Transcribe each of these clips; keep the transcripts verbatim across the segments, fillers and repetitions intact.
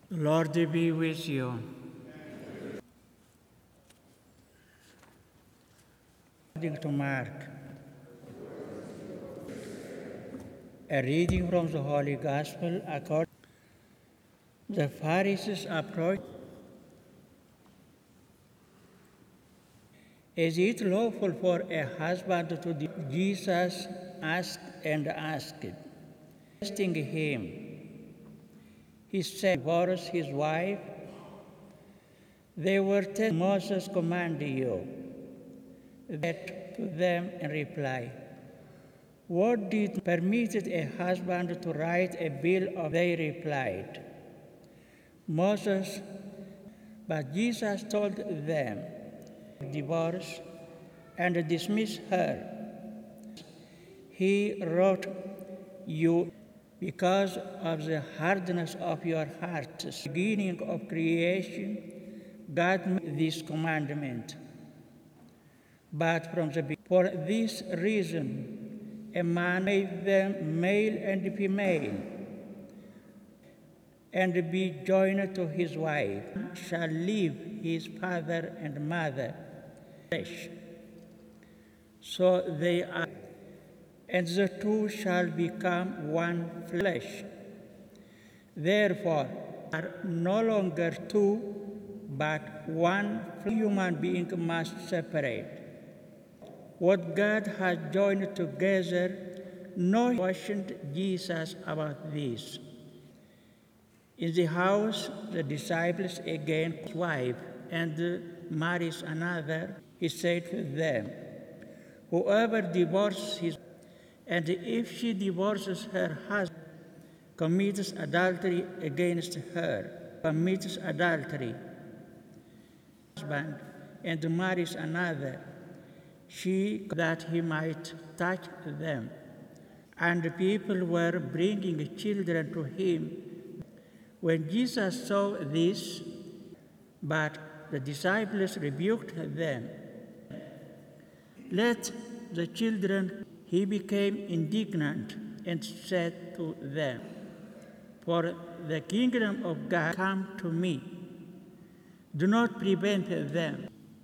The Lord be with you. According to Mark. A reading from the Holy Gospel according the Pharisees approached. Is it lawful for a husband to divorce? Jesus asked and asked, testing him. He said, divorce his wife? They were telling Moses commanded you. That to them in reply, what did permitted a husband to write a bill of? They replied, Moses. But Jesus told them, divorce and dismiss her. He wrote you because of the hardness of your hearts. Beginning of creation, God made this commandment. But from the beginning, for this reason, a man made them male and female, and be joined to his wife, shall leave his father and mother, flesh. So they are, and the two shall become one flesh. Therefore, are no longer two, but one human being must separate. What God has joined together, no questioned Jesus about this. In the house, the disciples again his wife and marries another. He said to them, whoever divorces his, and if she divorces her husband, commits adultery against her, commits adultery, husband, and marries another, she that he might touch them. And the people were bringing children to him. When Jesus saw this, but the disciples rebuked them. Let the children, he became indignant and said to them, for the kingdom of God come to me. Do not prevent them.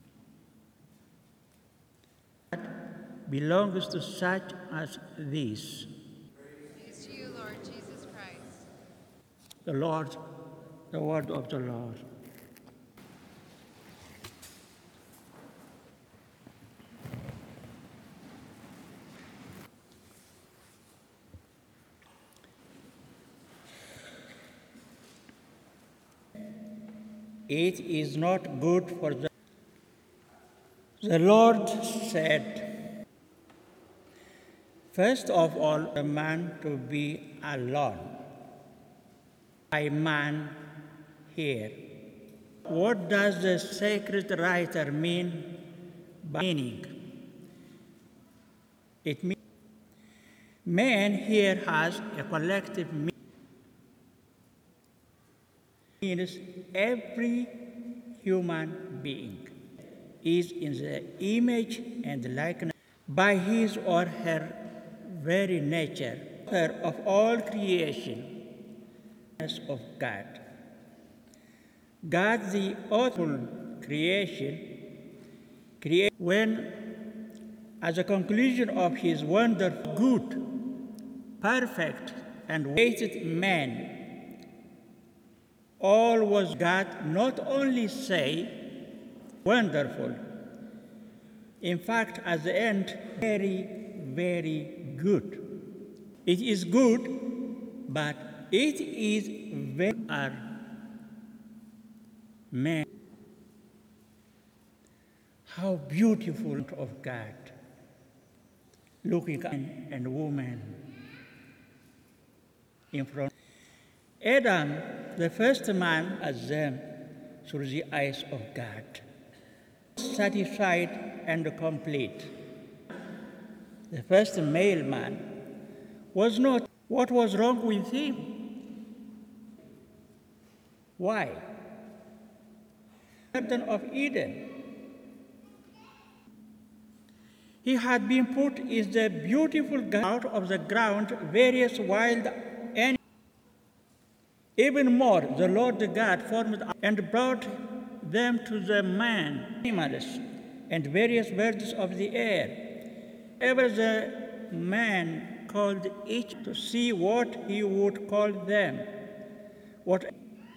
Belongs to such as these. Praise to you, Lord Jesus Christ. The Lord, the word of the Lord. It is not good for the. The Lord said, first of all, a man to be alone. By man here. What does the sacred writer mean by meaning? It means man here has a collective meaning. It means every human being is in the image and likeness by his or her very nature, of all creation of God. God, the author creation, created when, as a conclusion of his wonderful, good, perfect, and weighted man, all was God not only say, wonderful, in fact, at the end, very, very good. It is good, but it is very our man. How beautiful of God, looking at man and woman in front. Adam, the first man, as them through the eyes of God, satisfied and complete. The first male man was not. What was wrong with him? Why? Garden of Eden. He had been put in the beautiful out of the ground various wild animals. Even more, the Lord God formed and brought them to the man, animals, and various birds of the air. Ever the man called each to see what he would call them. What,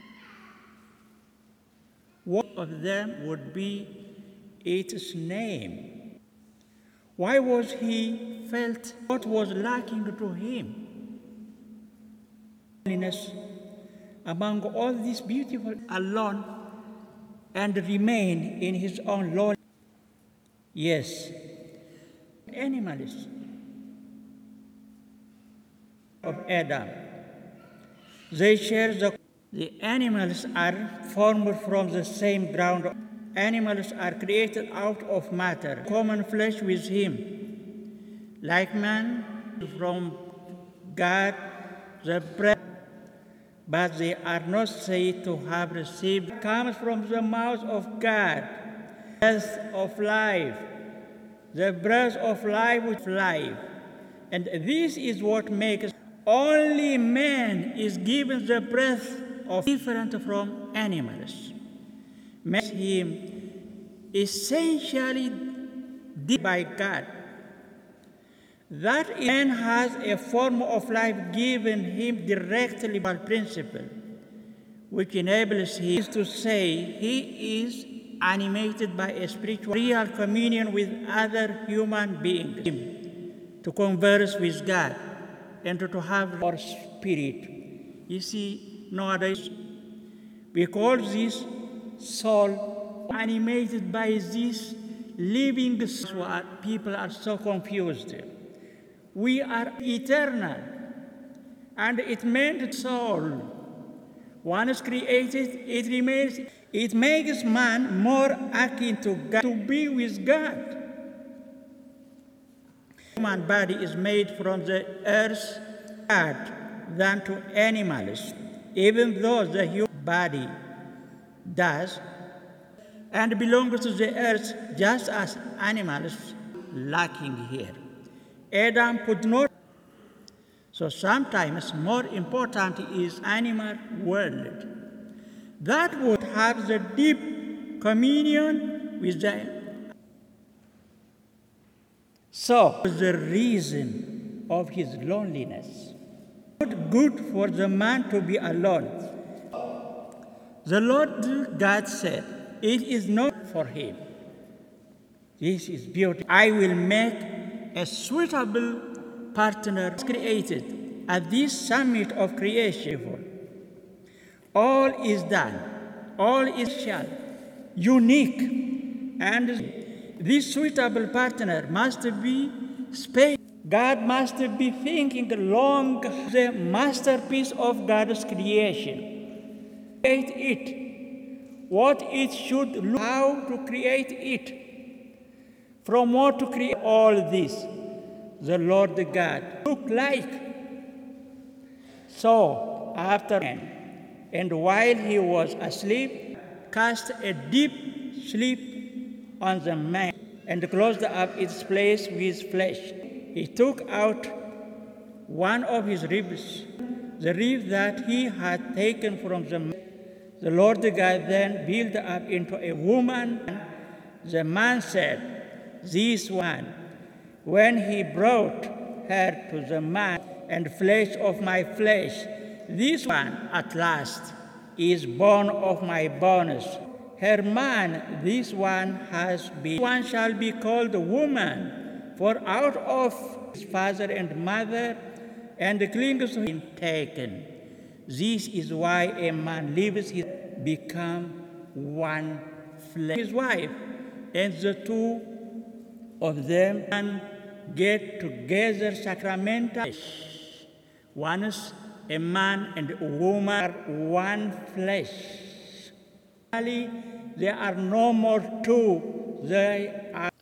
what of them would be its name? Why was he felt what was lacking to him? Among all these beautiful alone and remain in his own Lord. Yes, animals of Adam. They share the the animals are formed from the same ground. Animals are created out of matter, common flesh with him. Like man from God, the breath, but they are not said to have received, comes from the mouth of God, breath of life, the breath of life with life. And this is what makes only man is given the breath of different from animals. Makes him essentially dead by God. That man has a form of life given him directly by principle, which enables him to say he is animated by a spiritual real communion with other human beings, to converse with God, and to have our spirit. You see, nowadays, we call this soul animated by this living soul. People are so confused. We are eternal, and it meant soul. Once created, it remains. It makes man more akin to God, to be with God. Human body is made from the earth's God than to animals, even though the human body does and belongs to the earth just as animals lacking here. Adam could not. So sometimes more important is animal world. That would have the deep communion with the. So the reason of his loneliness. Not good for the man to be alone. The Lord God said, it is not for him. This is beautiful. I will make a suitable partner created at this summit of creation. All is done. All is shall, unique. And this suitable partner must be space. God must be thinking along the masterpiece of God's creation. Create it. What it should look, how to create it. From what to create all this, the Lord God look like. So, after and while he was asleep, cast a deep sleep on the man and closed up its place with flesh. He took out one of his ribs, the rib that he had taken from the man. The Lord God then built up into a woman. The man said, this one, when he brought her to the man and flesh of my flesh, this one at last is bone of my bones. Her man, this one has been. One shall be called a woman, for out of his father and mother, and clings to him taken. This is why a man leaves his, become one flesh. His wife, and the two of them and get together sacramental. Once a man and a woman are one flesh. There are no more two. They are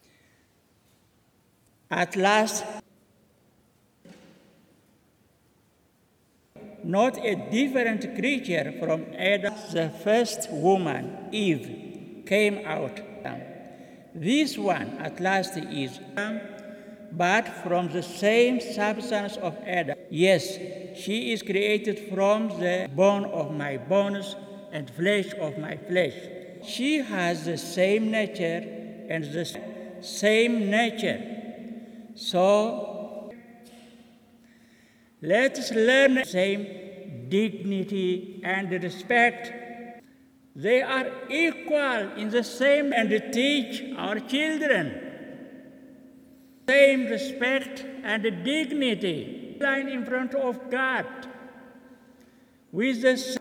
at last not a different creature from Adam. The first woman, Eve, came out. This one at last is Adam, but from the same substance of Adam. Yes, She is created from the bone of my bones and flesh of my flesh. She has the same nature and the same nature. So let us learn the same dignity and respect. They are equal in the same, and teach our children same respect and dignity. Line in front of God with the same.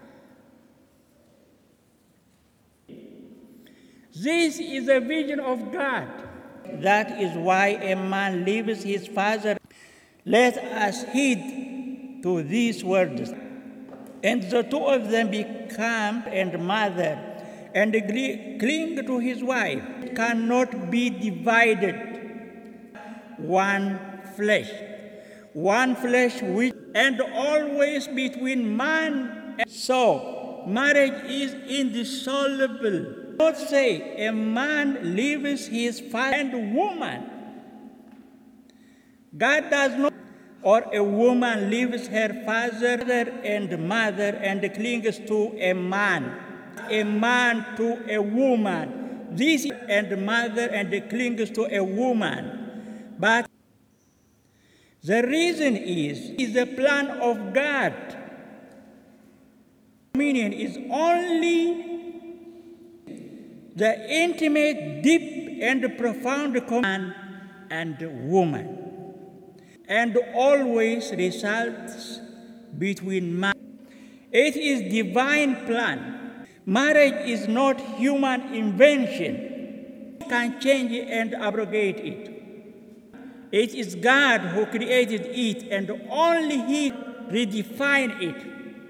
This is the vision of God. That is why a man leaves his father. Let us heed to these words. And the two of them become and mother, and cling to his wife. It cannot be divided. One flesh. One flesh which, and always between man and so marriage is indissoluble. Don't say a man leaves his father and woman. God does not. Or a woman leaves her father and mother and clings to a man. A man to a woman. This and mother and clings to a woman. But the reason is, is the plan of God. Communion is only the intimate, deep, and profound command and woman, and always results between man. It is divine plan. Marriage is not human invention. You can change it and abrogate it. It is God who created it, and only He redefined it.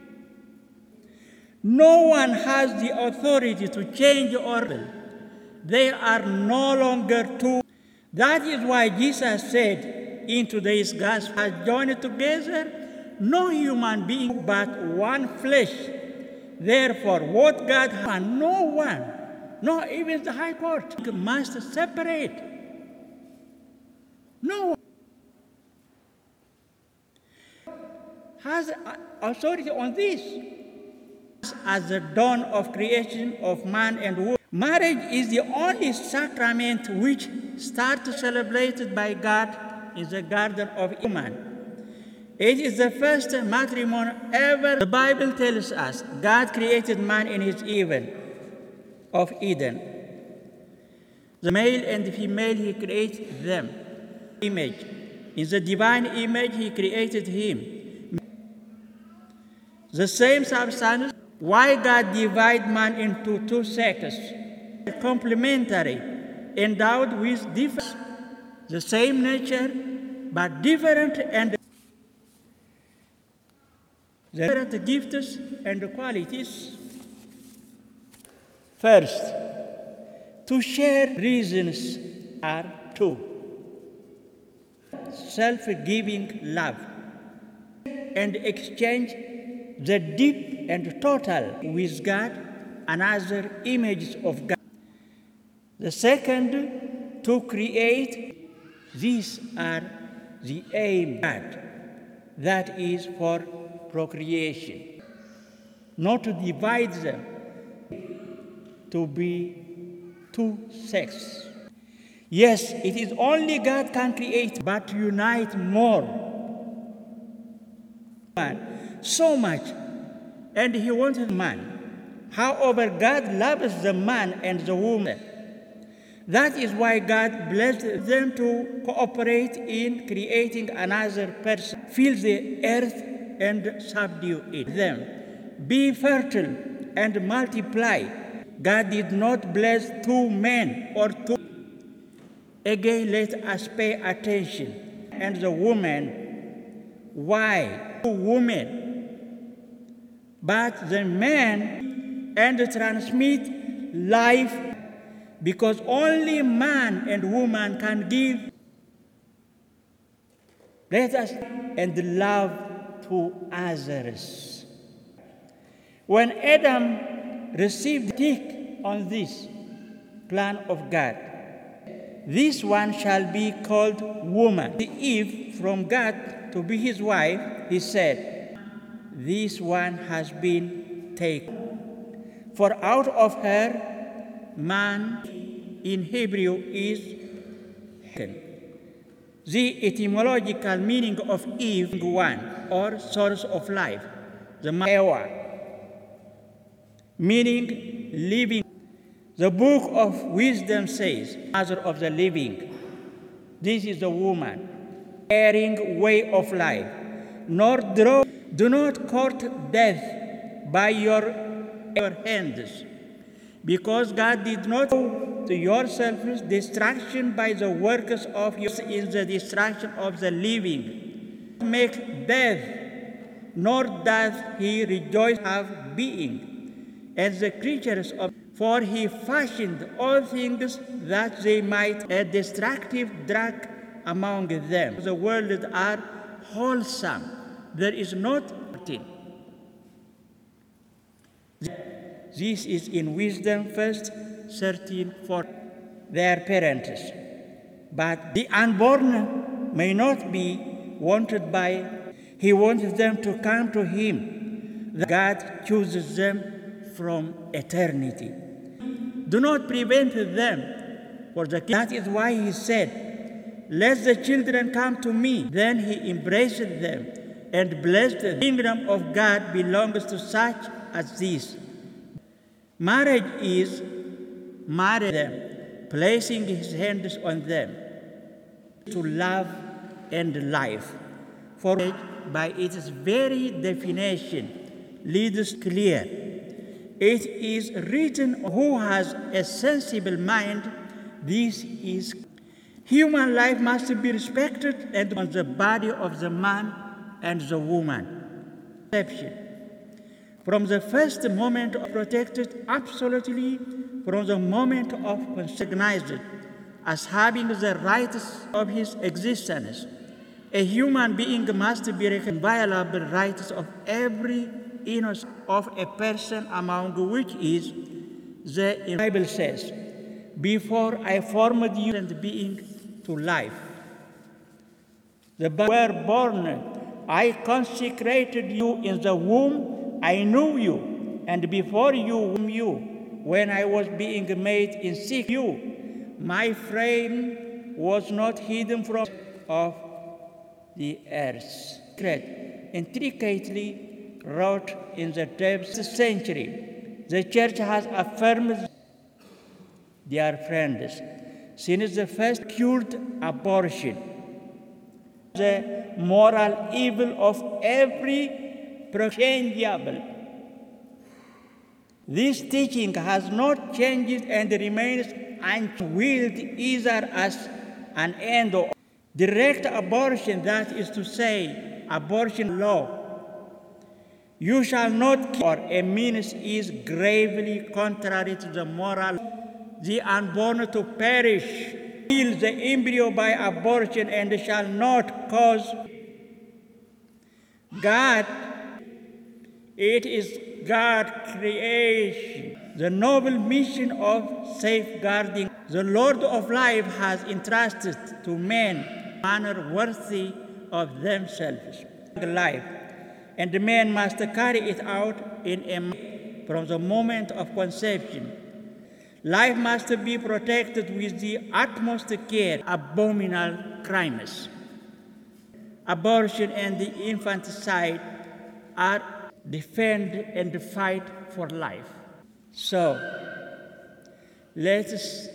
No one has the authority to change or they are no longer two. That is why Jesus said in today's gospel, has joined together no human being but one flesh. Therefore, what God has, no one, not even the High Court, must separate. No one has authority on this. As the dawn of creation of man and woman, marriage is the only sacrament which started celebrated by God in the Garden of Eden. It is the first matrimony ever. The Bible tells us God created man in his Eden of Eden. The male and female, He created them. Image. In the divine image, He created him. The same substance. Why God divided man into two sexes? Complementary, endowed with different, the same nature, but different and different gifts and qualities. First, to share reasons are two: self-giving love and exchange the deep and total with God and other images of God. The second, to create. These are the aim of God, that is for procreation. Not to divide them, to be two sexes. Yes, it is only God can create, but unite more. So much, and He wanted man. However, God loves the man and the woman. That is why God blessed them to cooperate in creating another person. Fill the earth and subdue it. Them. Be fertile and multiply. God did not bless two men or two. Again, let us pay attention. And the woman, why? Two women. But the man and transmit life, because only man and woman can give. Let us and love to others. When Adam received tick on this plan of God, this one shall be called woman. Eve from God to be his wife, he said, this one has been taken. For out of her, man in Hebrew is taken. The etymological meaning of Eve, one, or source of life, the Ewa, meaning living. The book of wisdom says, mother of the living. This is the woman, erring way of life. Nor draw, do not court death by your, your hands, because God did not to your selfish destruction by the workers of yours in the destruction of the living. Make death, nor does he rejoice have being, as the creatures of, for he fashioned all things that they might a destructive drug among them. The world are wholesome. There is not sin. This is in Wisdom first thirteen for their parents. But the unborn may not be wanted by, he wants them to come to him. God chooses them from eternity. Do not prevent them, for the that is why he said, let the children come to me. Then he embraced them and blessed them. The kingdom of God belongs to such as this. Marriage is marry them, placing his hands on them, to love and life. For by its very definition leads clear. It is written, who has a sensible mind, this is. Human life must be respected and on the body of the man and the woman. Exception. From the first moment of protected absolutely, from the moment of recognized as having the rights of his existence. A human being must be inviolable rights of every innocent of a person, among which is the Bible says, before I formed you and being to life. The were born, I consecrated you in the womb, I knew you, and before you you, when I was being made in sick you, my frame was not hidden from of the earth. Intricately wrought in the tenth century, the church has affirmed their friends since the first cured abortion, the moral evil of every prochangeable. This teaching has not changed and remains unwilled either as an end or direct abortion, that is to say, abortion law. You shall not kill, or a means is gravely contrary to the moral, the unborn to perish, kill the embryo by abortion and shall not cause God. It is God's creation, the noble mission of safeguarding. The Lord of life has entrusted to men a manner worthy of themselves life, and the man must carry it out in a from the moment of conception. Life must be protected with the utmost care. Abominable crimes, abortion and the infanticide are defend and fight for life. So, let us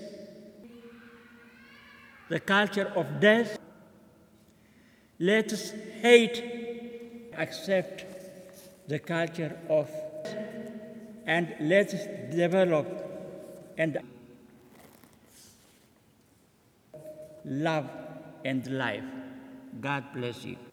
the culture of death, let us hate, accept the culture of, and let us develop and love and life. God bless you.